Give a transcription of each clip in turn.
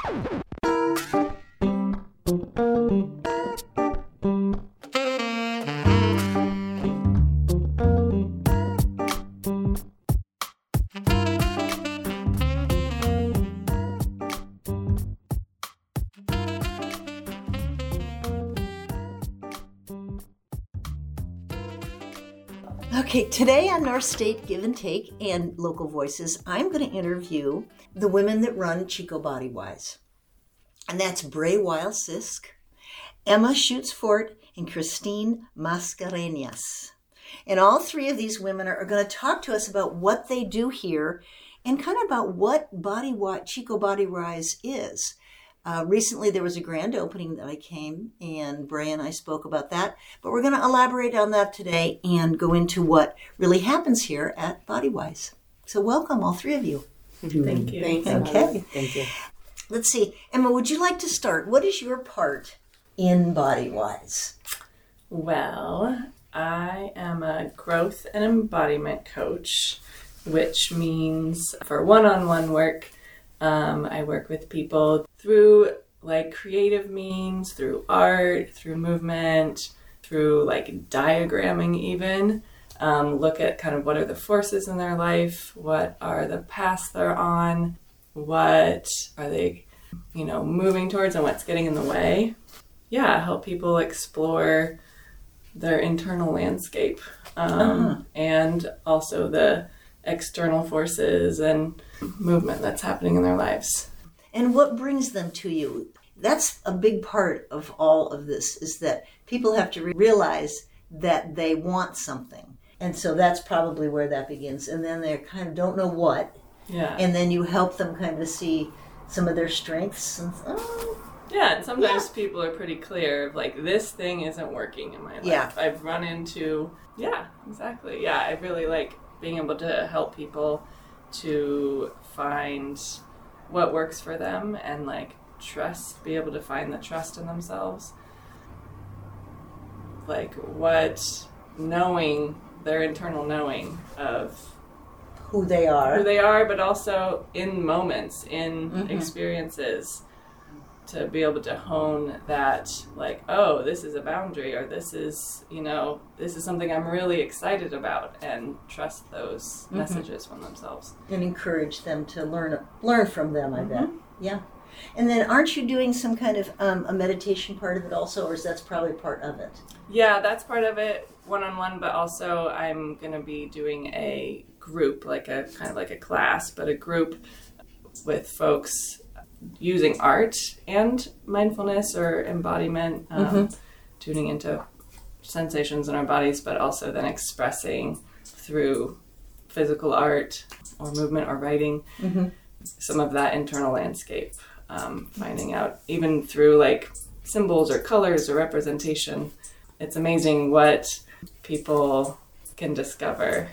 Okay, today on North State Give and Take and Local Voices, I'm going to interview the women that run Chico Body Wise. And that's Bray Weil-Sisk, Emma Schutz-Fort, and Christine Mascarenas. And all three of these women are going to talk to us about what they do here and kind of about what Chico Body Wise is. Recently, there was a grand opening that I came, and Bray and I spoke about that. But we're going to elaborate on that today and go into what really happens here at Body Wise. So welcome, all three of you. Thank you. Thanks. Okay. Thank you. Let's see. Emma, would you like to start? What is your part in Body Wise? Well, I am a growth and embodiment coach, which means for one-on-one work, I work with people through like creative means, through art, through movement, through like diagramming even. Look at kind of what are the forces in their life, what are the paths they're on, what are they, moving towards and what's getting in the way. Yeah, help people explore their internal landscape and also the external forces and movement that's happening in their lives. And what brings them to you? That's a big part of all of this, is that people have to realize that they want something. And so that's probably where that begins. And then they kind of don't know what. Yeah. And then you help them kind of see some of their strengths. And, yeah, and sometimes people are pretty clear of like, this thing isn't working in my life. Yeah. I've run into, exactly. Yeah, I really like being able to help people to find what works for them and like be able to find the trust in themselves. Like their internal knowing of who they are, but also in moments, in experiences, to be able to hone that, like, oh, this is a boundary, or this is something I'm really excited about, and trust those messages from themselves. And encourage them to learn from them, I bet. Yeah. And then aren't you doing some kind of a meditation part of it also, or is that probably part of it? Yeah, that's part of it, one-on-one, but also I'm going to be doing a group, like a kind of like a class, but a group with folks using art and mindfulness or embodiment, tuning into sensations in our bodies, but also then expressing through physical art or movement or writing some of that internal landscape, finding out even through like symbols or colors or representation. It's amazing what people can discover.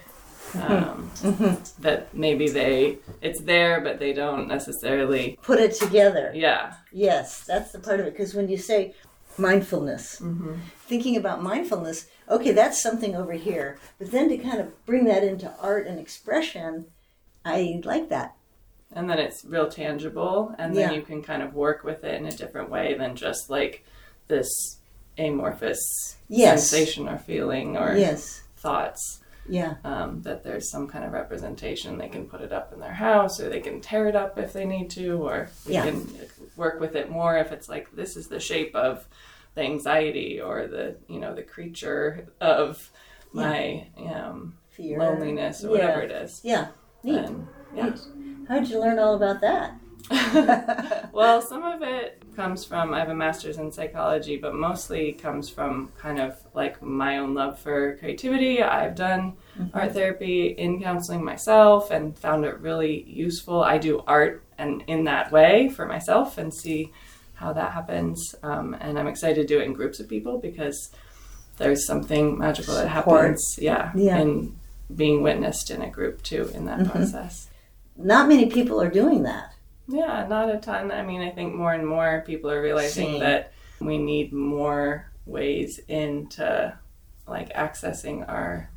That maybe it's there, but they don't necessarily put it together. Yeah. Yes, that's the part of it. Because when you say mindfulness, thinking about mindfulness, okay, that's something over here. But then to kind of bring that into art and expression, I like that. And then it's real tangible, and then you can kind of work with it in a different way than just like this amorphous sensation or feeling or thoughts. Yeah. That there's some kind of representation. They can put it up in their house, or they can tear it up if they need to, or we can work with it more if it's like, this is the shape of the anxiety or the creature of my fear, loneliness, or whatever it is. Yeah. Neat. Neat. How did you learn all about that? Well, some of it comes from, I have a master's in psychology, but mostly comes from kind of like my own love for creativity. I've done art therapy in counseling myself and found it really useful. I do art and in that way for myself and see how that happens. And I'm excited to do it in groups of people because there's something magical that happens. And being witnessed in a group too in that process. Not many people are doing that. Yeah, not a ton. I mean, I think more and more people are realizing that we need more ways into like accessing our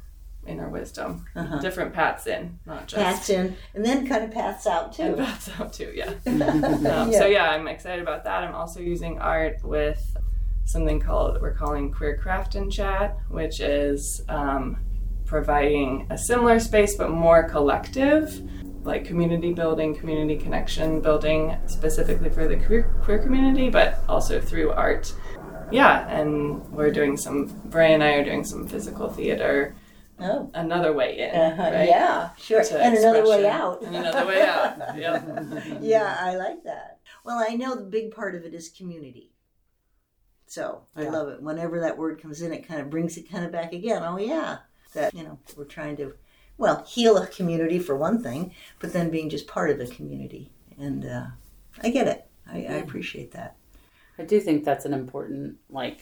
inner wisdom. Different paths in, not just paths in, and then kind of paths out too. And paths out too, yeah. So I'm excited about that. I'm also using art with something we're calling Queer Craft and Chat, which is providing a similar space but more collective, like community building, community connection building, specifically for the queer community, but also through art. Yeah, and Bray and I are doing some physical theater. Oh. Another way in, right? Yeah, sure. And another way out. And another way out, yep. Yeah, I like that. Well, I know the big part of it is community. So I love it. Whenever that word comes in, it kind of brings it kind of back again. Oh, yeah. That, we're trying to, heal a community for one thing, but then being just part of the community. And I get it. I appreciate that. I do think that's an important,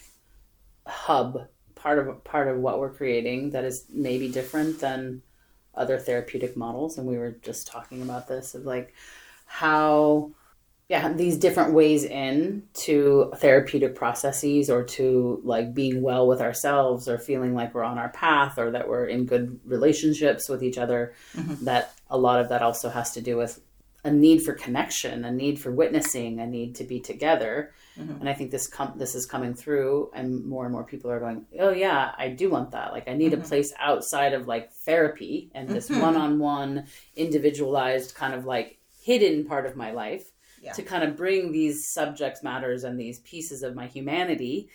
hub, part of what we're creating that is maybe different than other therapeutic models. And we were just talking about this of how these different ways in to therapeutic processes or to being well with ourselves or feeling like we're on our path or that we're in good relationships with each other, that a lot of that also has to do with a need for connection, a need for witnessing, a need to be together. And I think this is coming through, and more people are going, oh yeah, I do want that. I need a place outside of therapy and this one-on-one individualized kind of hidden part of my life to kind of bring these subject matters and these pieces of my humanity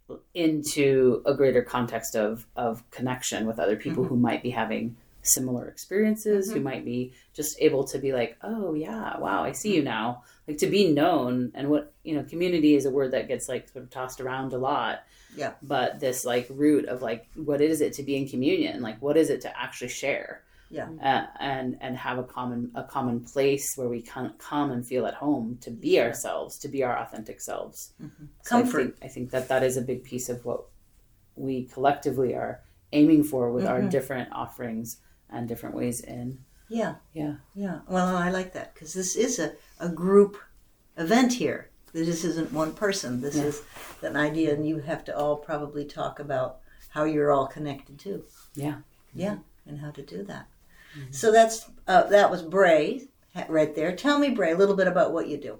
into a greater context of connection with other people who might be having similar experiences, who might be just able to be oh yeah, wow, I see you now. To be known, and what, community is a word that gets sort of tossed around a lot. Yeah. But this root of what is it to be in communion? What is it to actually share? Yeah. And have a common place where we can come and feel at home to be ourselves, to be our authentic selves. So comfort. I think that is a big piece of what we collectively are aiming for with our different offerings and different ways in. Yeah. Well, I like that because this is a group event here. This isn't one person. This is an idea, and you have to all probably talk about how you're all connected too. Yeah. Yeah, and how to do that. So that was Bray right there. Tell me, Bray, a little bit about what you do.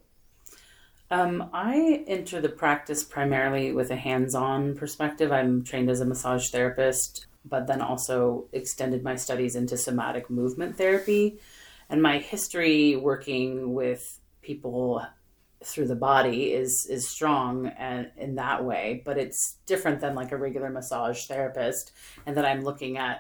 I enter the practice primarily with a hands-on perspective. I'm trained as a massage therapist, but then also extended my studies into somatic movement therapy. And my history working with people through the body is strong and in that way, but it's different than a regular massage therapist, and that I'm looking at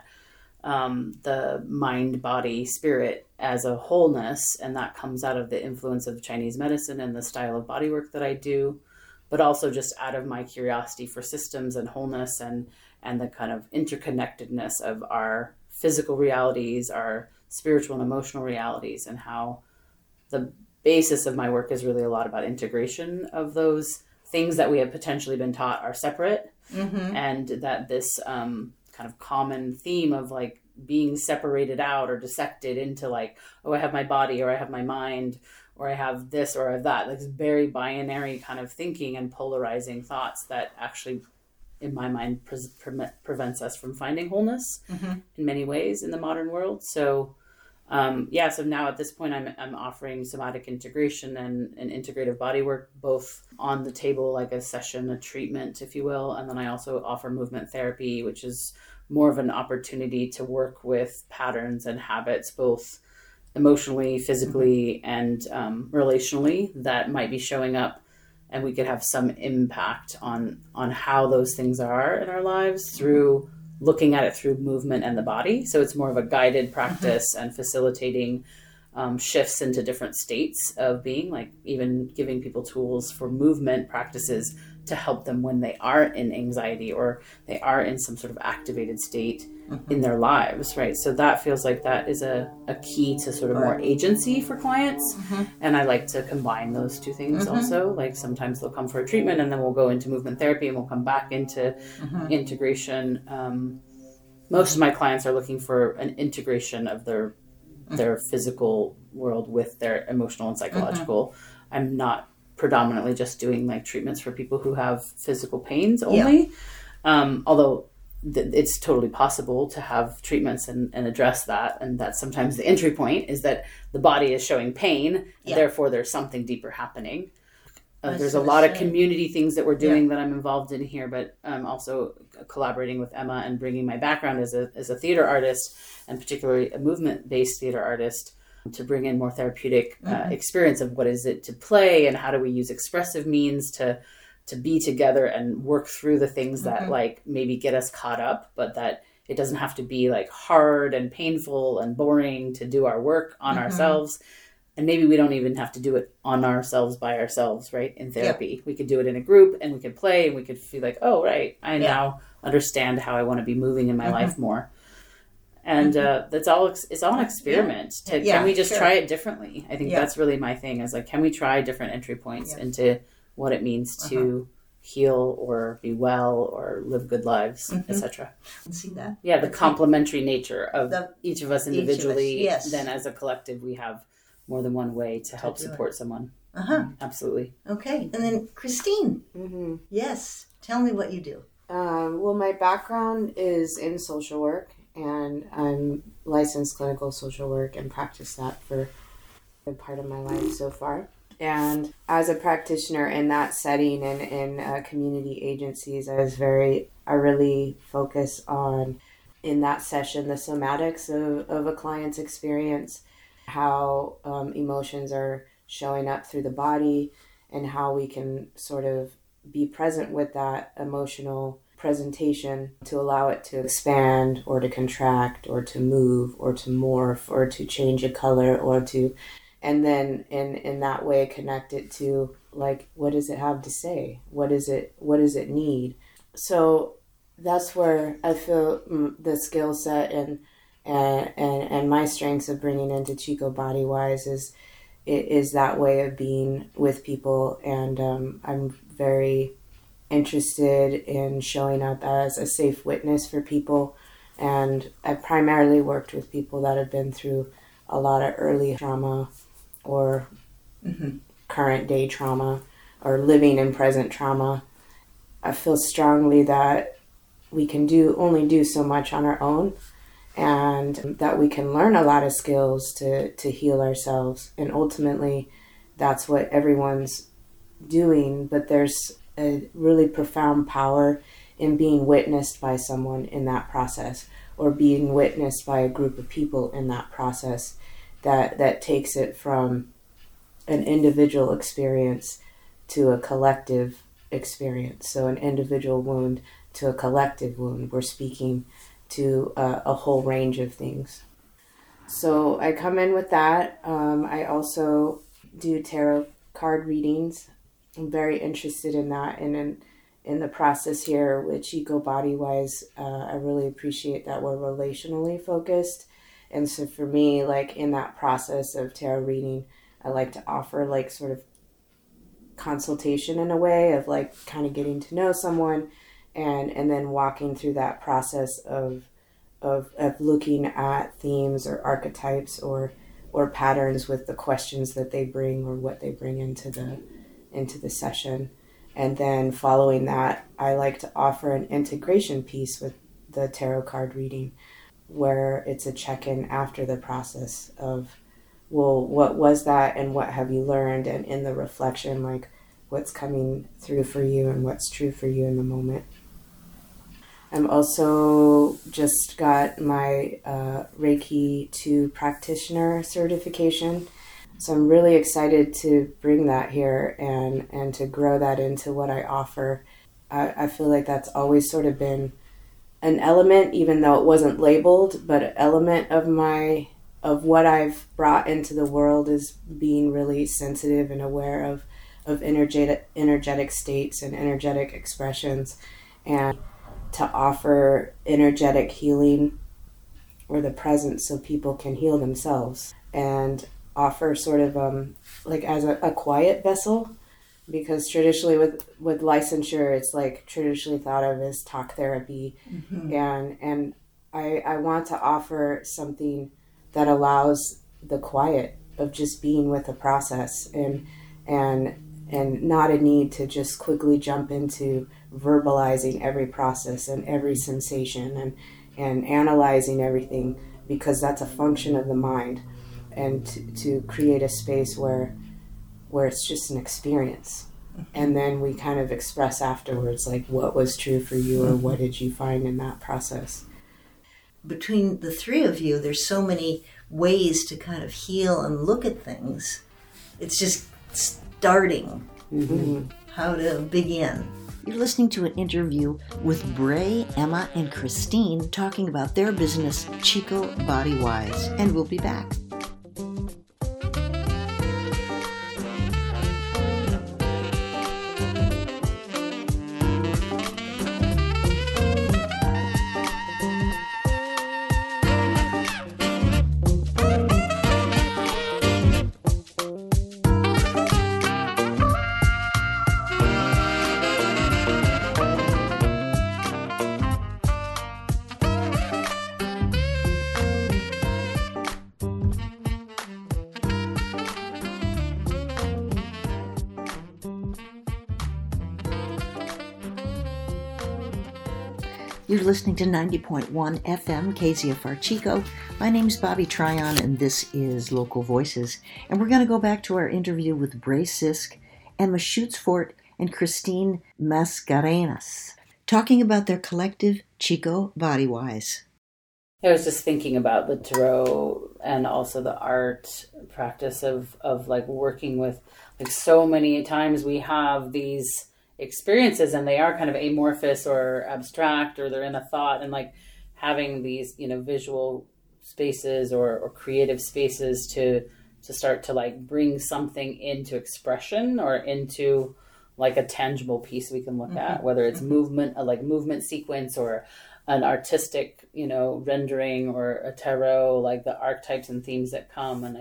the mind, body, spirit as a wholeness, and that comes out of the influence of Chinese medicine and the style of body work that I do, but also just out of my curiosity for systems and wholeness and the kind of interconnectedness of our physical realities, our spiritual and emotional realities, and how the basis of my work is really a lot about integration of those things that we have potentially been taught are separate, and that this kind of common theme of being separated out or dissected into oh, I have my body, or I have my mind, or I have this, or I have that. This very binary kind of thinking and polarizing thoughts that actually, in my mind, prevents us from finding wholeness in many ways in the modern world. So, so now at this point, I'm offering somatic integration and integrative body work, both on the table, like a session, a treatment, if you will. And then I also offer movement therapy, which is more of an opportunity to work with patterns and habits, both emotionally, physically, and relationally, that might be showing up, and we could have some impact on how those things are in our lives through looking at it through movement and the body. So it's more of a guided practice and facilitating shifts into different states of being, even giving people tools for movement practices to help them when they are in anxiety or they are in some sort of activated state in their lives, right? So that feels like that is a key to sort of more agency for clients. And I like to combine those two things also. Sometimes they'll come for a treatment and then we'll go into movement therapy and we'll come back into integration. Most of my clients are looking for an integration of their physical world with their emotional and psychological. I'm not predominantly just doing treatments for people who have physical pains only. Although it's totally possible to have treatments and address that. And that's sometimes the entry point, is that the body is showing pain, and therefore there's something deeper happening. There's a lot of community things that we're doing that I'm involved in here, but I'm also collaborating with Emma and bringing my background as a theater artist, and particularly a movement-based theater artist, to bring in more therapeutic experience of what is it to play, and how do we use expressive means to be together and work through the things that like maybe get us caught up, but that it doesn't have to be like hard and painful and boring to do our work on ourselves. And maybe we don't even have to do it on ourselves by ourselves, right? In therapy, we could do it in a group, and we could play, and we could feel like, oh, right, I now understand how I want to be moving in my life more. And it's all an experiment. Can we just try it differently? I think that's really my thing, is like, can we try different entry points into what it means to heal or be well or live good lives, etc. See that? Yeah, the complementary nature of each of us individually. Then as a collective, we have more than one way to help support someone. Absolutely. Okay. And then Christine. Yes. Tell me what you do. Well, my background is in social work, and I'm licensed clinical social work and practice that for a good part of my life so far. And as a practitioner in that setting and in community agencies, I really focus on, in that session, the somatics of a client's experience, how emotions are showing up through the body, and how we can sort of be present with that emotional presentation to allow it to expand or to contract or to move or to morph or to change a color or to... And then in that way, connect it to, like, what does it have to say? What does it need? So that's where I feel the skill set and my strengths of bringing into Chico Bodywise is that way of being with people. And I'm very interested in showing up as a safe witness for people. And I've primarily worked with people that have been through a lot of early trauma or current day trauma or living in present trauma. I feel strongly that we can only do so much on our own, and that we can learn a lot of skills to heal ourselves. And ultimately, that's what everyone's doing, but there's a really profound power in being witnessed by someone in that process, or being witnessed by a group of people in that process, that takes it from an individual experience to a collective experience. So an individual wound to a collective wound. We're speaking to a whole range of things. So I come in with that. I also do tarot card readings. I'm very interested in that. And in the process here with Chico Bodywise, I really appreciate that we're relationally focused. And so for me, like in that process of tarot reading, I like to offer like sort of consultation in a way of like kind of getting to know someone and then walking through that process of looking at themes or archetypes or patterns with the questions that they bring or what they bring into the session. And then following that, I like to offer an integration piece with the tarot card reading, where it's a check-in after the process of, well, what was that and what have you learned? And in the reflection, like what's coming through for you and what's true for you in the moment. I'm also just got my Reiki 2 practitioner certification. So I'm really excited to bring that here and to grow that into what I offer. I feel like that's always sort of been an element, even though it wasn't labeled, but an element of what I've brought into the world is being really sensitive and aware of energetic states and energetic expressions, and to offer energetic healing or the presence so people can heal themselves, and offer sort of like as a quiet vessel, because traditionally with licensure, it's like traditionally thought of as talk therapy. And I want to offer something that allows the quiet of just being with the process and and not a need to just quickly jump into verbalizing every process and every sensation and analyzing everything, because that's a function of the mind, and to create a space where it's just an experience. And then we kind of express afterwards, like, what was true for you, or what did you find in that process? Between the three of you, there's so many ways to kind of heal and look at things. It's just starting how to begin. You're listening to an interview with Bray, Emma, and Christine talking about their business, Chico Body Wise, and we'll be back. You're listening to 90.1 FM KZFR Chico. My name's Bobby Tryon, and this is Local Voices. And we're going to go back to our interview with Bray Sisk, Emma Schutzfort, and Christine Mascarenas, talking about their collective Chico Body Wise. I was just thinking about the tarot and also the art practice of like working with, like, so many times we have these experiences and they are kind of amorphous or abstract, or they're in a thought, and like having these, visual spaces or creative spaces to start to like bring something into expression or into like a tangible piece we can look at, whether it's movement, a like movement sequence, or an artistic, rendering, or a tarot, like the archetypes and themes that come. And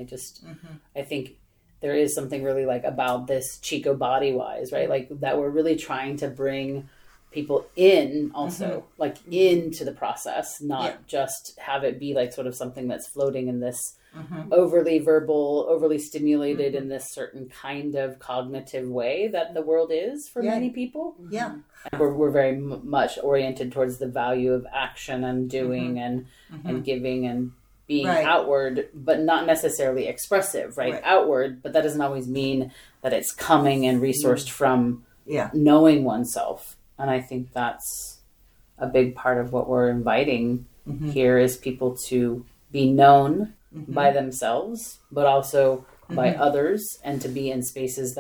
I think there is something really like about this Chico Body Wise, right? Like that we're really trying to bring people in also, like into the process, not just have it be like sort of something that's floating in this overly verbal, overly stimulated in this certain kind of cognitive way that the world is for many people. Yeah. We're very much oriented towards the value of action and doing and giving and being outward, but not necessarily expressive, right? Outward, but that doesn't always mean that it's coming and resourced from knowing oneself. And I think that's a big part of what we're inviting here, is people to be known by themselves, but also by others, and to be in spaces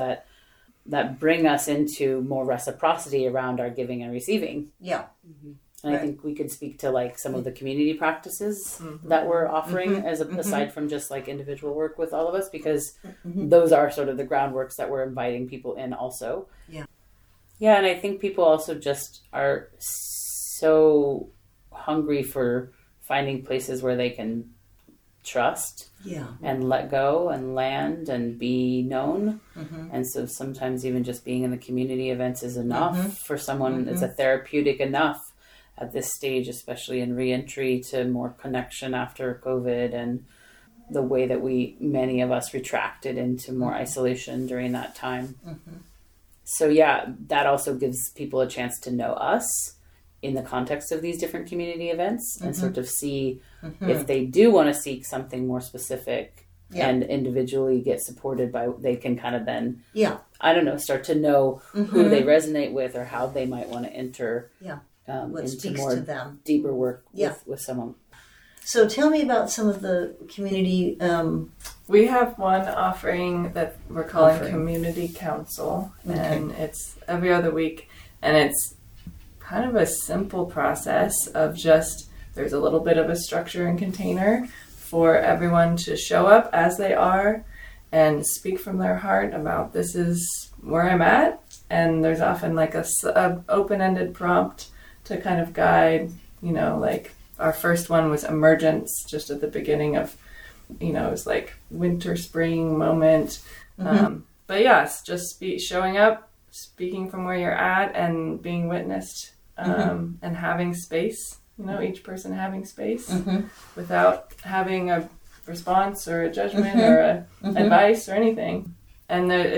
that bring us into more reciprocity around our giving and receiving. Yeah. And I think we could speak to like some of the community practices that we're offering aside from just like individual work with all of us, because those are sort of the groundworks that we're inviting people in also. Yeah. And I think people also just are so hungry for finding places where they can trust and let go and land and be known. And so sometimes even just being in the community events is enough for someone. It's a therapeutic enough at this stage, especially in reentry to more connection after COVID and the way that many of us retracted into more isolation during that time. So yeah, that also gives people a chance to know us in the context of these different community events and sort of see if they do want to seek something more specific and individually get supported by, they can kind of then, I don't know, start to know who they resonate with or how they might want to enter what into speaks more to them. deeper work with someone. So tell me about some of the community. We have one offering that we're calling Community Council, and it's every other week, and it's kind of a simple process of just, there's a little bit of a structure and container for everyone to show up as they are and speak from their heart about, this is where I'm at, and there's often like a open-ended prompt to kind of guide, like our first one was emergence, just at the beginning of, it was like winter, spring moment. But yes, just showing up, speaking from where you're at and being witnessed, and having space, each person having space without having a response or a judgment or a advice or anything. And it's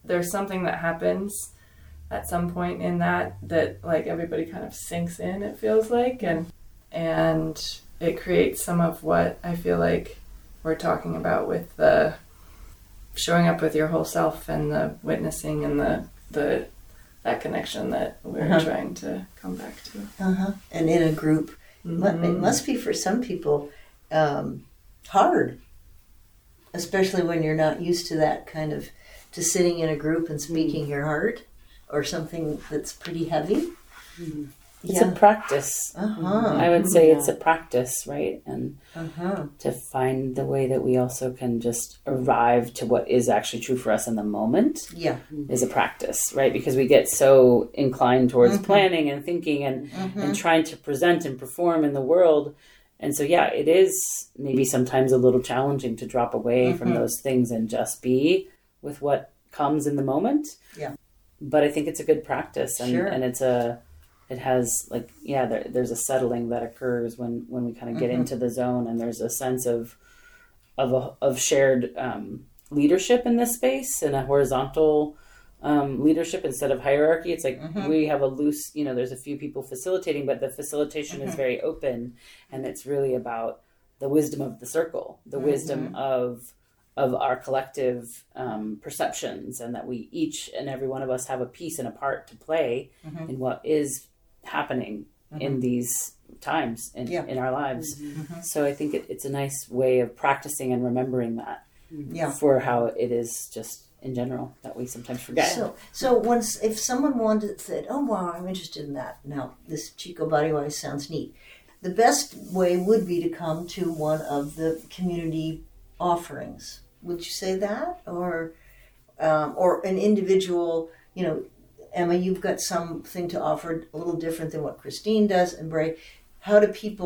there's something that happens at some point in that like everybody kind of sinks in, it feels like, and it creates some of what I feel like we're talking about with the showing up with your whole self and the witnessing and the that connection that we're trying to come back to. And in a group, it must be for some people hard, especially when you're not used to that kind of, to sitting in a group and speaking your heart, or something that's pretty heavy. It's a practice. I would say it's a practice, right? And to find the way that we also can just arrive to what is actually true for us in the moment is a practice, right? Because we get so inclined towards planning and thinking and trying to present and perform in the world. And so, it is maybe sometimes a little challenging to drop away from those things and just be with what comes in the moment. Yeah. But I think it's a good practice, and it has like, there's a settling that occurs when we kind of get into the zone, and there's a sense of shared leadership in this space, and a horizontal leadership instead of hierarchy. It's like we have a loose, there's a few people facilitating, but the facilitation is very open, and it's really about the wisdom of the circle, the wisdom of our collective perceptions, and that we each and every one of us have a piece and a part to play in what is happening in these times in our lives. So I think it's a nice way of practicing and remembering that for how it is just in general that we sometimes forget. So once, if someone said, oh wow, I'm interested in that, now this Chico Bodywise sounds neat, the best way would be to come to one of the community offerings. Would you say that? Or an individual, Emma, you've got something to offer a little different than what Christine does, and Bray. How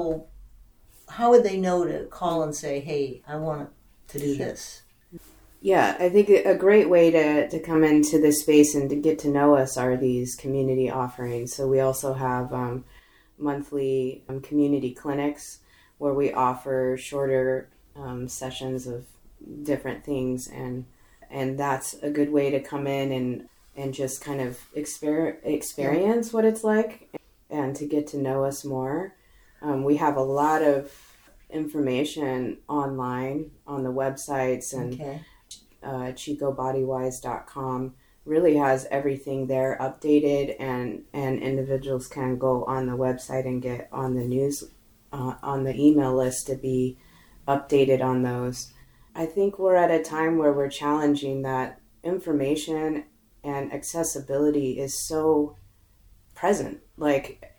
would they know to call and say, hey, I want to do this? Yeah, I think a great way to come into this space and to get to know us are these community offerings. So we also have monthly community clinics where we offer shorter sessions of different things, and that's a good way to come in and just kind of experience what it's like and to get to know us more. We have a lot of information online on the websites, and ChicoBodywise.com really has everything there updated, and individuals can go on the website and get on the news, on the email list to be updated on those. I think we're at a time where we're challenging that information and accessibility is so present. Like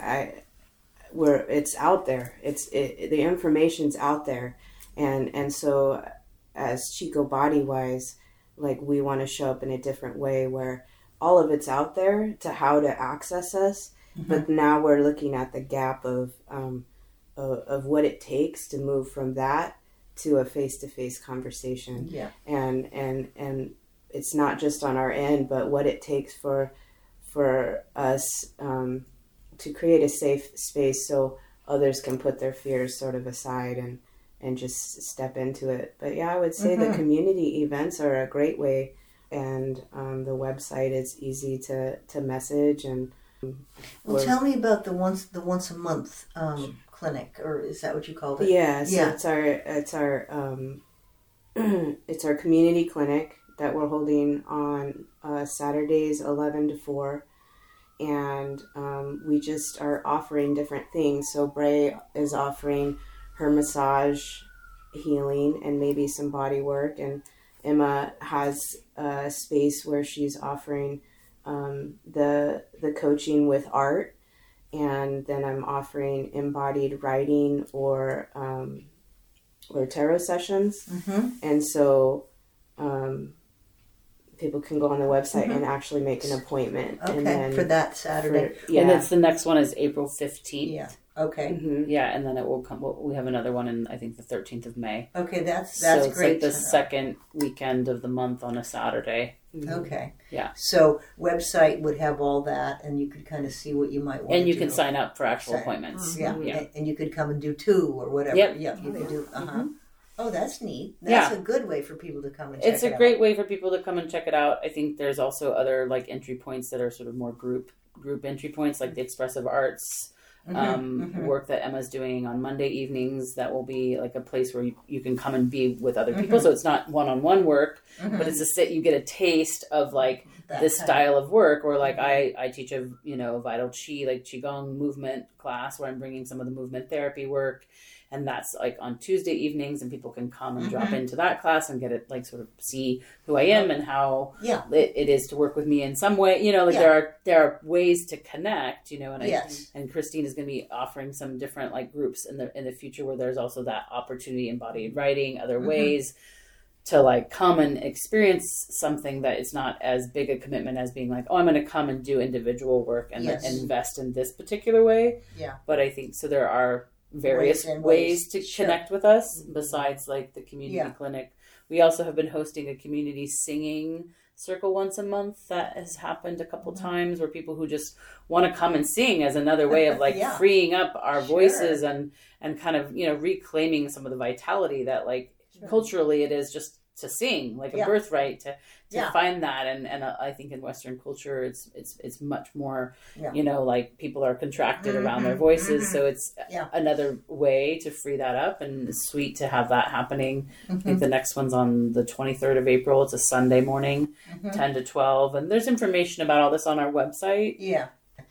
it's out there. The information's out there, and so as Chico Bodywise, like we want to show up in a different way where all of it's out there to how to access us, but now we're looking at the gap of what it takes to move from that to a face-to-face conversation. Yeah. And it's not just on our end, but what it takes for us to create a safe space so others can put their fears sort of aside and just step into it. But I would say the community events are a great way, and the website is easy to message. And tell me about the once a month clinic, or is that what you called it? Yeah, so it's our community clinic that we're holding on Saturdays 11 to 4, and we just are offering different things. So Bray is offering her massage healing and maybe some body work, and Emma has a space where she's offering the coaching with art, and then I'm offering embodied writing or tarot sessions. And so people can go on the website and actually make an appointment. Okay, and then for that Saturday. And it's the next one is April 15th. Yeah. Okay. Yeah, and then it will come. We have another one in, I think, the 13th of May. Okay, that's so it's great. Like the second weekend of the month on a Saturday. Okay. Yeah. So website would have all that, and you could kind of see what you might want. And you to can do. sign up for actual appointments. Yeah. And you could come and do 2 or whatever. Yep. Yeah, you could do. Oh, that's neat. That's a good way for people to come and check it out. It's a great way for people to come and check it out. I think there's also other like entry points that are sort of more group entry points, like the expressive arts work that Emma's doing on Monday evenings. That will be like a place where you can come and be with other people. So it's not one-on-one work, but it's you get a taste of like this style of work. Or like I teach a vital chi, like qigong movement class where I'm bringing some of the movement therapy work. And that's like on Tuesday evenings, and people can come and drop into that class and get it, like sort of see who I am and how it is to work with me in some way. There are ways to connect, and Christine is going to be offering some different like groups in the future where there's also that opportunity, embodied writing, other ways to like come and experience something that is not as big a commitment as being like, oh, I'm going to come and do individual work and invest in this particular way. Yeah. But I think so there are various ways to connect with us besides like the community clinic. We also have been hosting a community singing circle once a month that has happened a couple times, where people who just want to come and sing as another way of like freeing up our voices and kind of reclaiming some of the vitality that like culturally it is just to sing, like a birthright to find that. And I think in Western culture, it's much more, like people are contracted around their voices. So it's another way to free that up, and it's sweet to have that happening. I think the next one's on the 23rd of April. It's a Sunday morning, 10 to 12. And there's information about all this on our website. Yeah.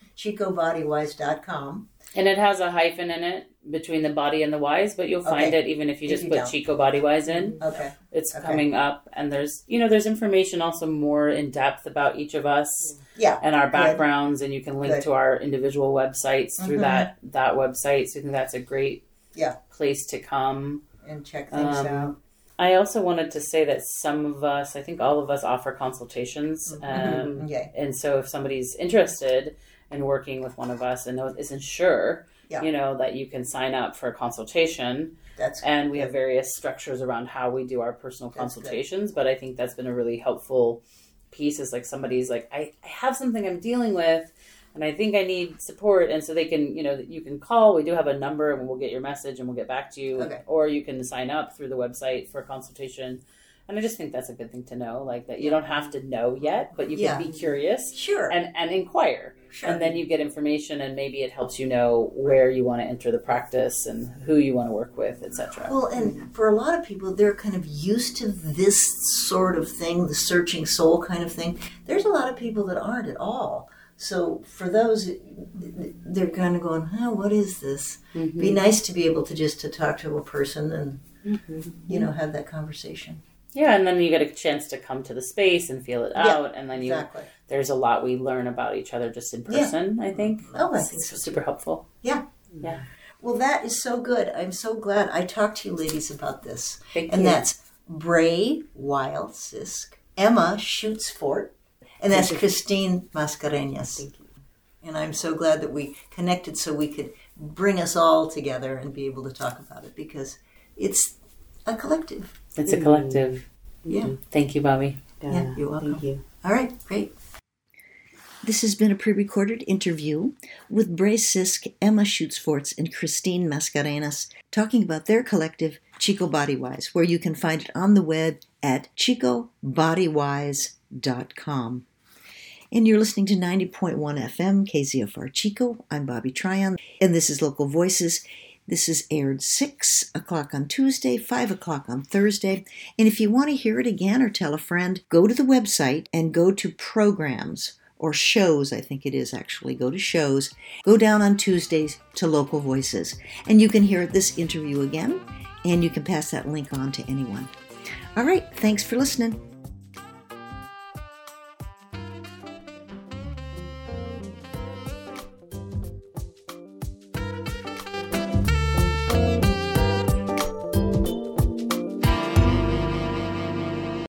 ChicoBodyWise.com. And it has a hyphen in it between the body and the wise, but you'll find it even if you just put Chico Body Wise in. Okay. It's coming up, and there's information also more in depth about each of us and our backgrounds, and you can link to our individual websites through that website. So I think that's a great place to come and check things out. I also wanted to say that some of us, I think all of us, offer consultations. And so if somebody's interested in working with one of us and isn't sure, that you can sign up for a consultation. And we have various structures around how we do our personal consultations. But I think that's been a really helpful piece, is like somebody's like, I have something I'm dealing with and I think I need support. And so they can, you can call. We do have a number, and we'll get your message and we'll get back to you. Okay. Or you can sign up through the website for a consultation. And I just think that's a good thing to know, like that you don't have to know yet, but you can be curious and inquire. Sure. And then you get information, and maybe it helps you know where you want to enter the practice and who you want to work with, etc. Well, and for a lot of people, they're kind of used to this sort of thing, the searching soul kind of thing. There's a lot of people that aren't at all. So for those, they're kind of going, what is this? Mm-hmm. Be nice to be able to talk to a person and, have that conversation. Yeah, and then you get a chance to come to the space and feel it out, and then there's a lot we learn about each other just in person, I think. Oh, I think so. Super helpful. Yeah. Yeah. Well, that is so good. I'm so glad I talked to you ladies about this. Thank you. And that's Bray Weil Sisk, Emma Schutzfort, and that's Christine Mascareñas. Thank you. And I'm so glad that we connected so we could bring us all together and be able to talk about it, because it's a collective. It's a collective. Yeah. Thank you, Bobby. Yeah, you're welcome. Thank you. All right, great. This has been a pre-recorded interview with Bray Sisk, Emma Schutzforts, and Christine Mascareñas talking about their collective, Chico Body Wise, where you can find it on the web at ChicoBodyWise.com. And you're listening to 90.1 FM, KZFR Chico. I'm Bobby Tryon, and this is Local Voices. This is aired 6 o'clock on Tuesday, 5 o'clock on Thursday. And if you want to hear it again or tell a friend, go to the website and go to programs or shows, I think it is actually. Go to shows. Go down on Tuesdays to Local Voices. And you can hear this interview again, and you can pass that link on to anyone. All right, thanks for listening.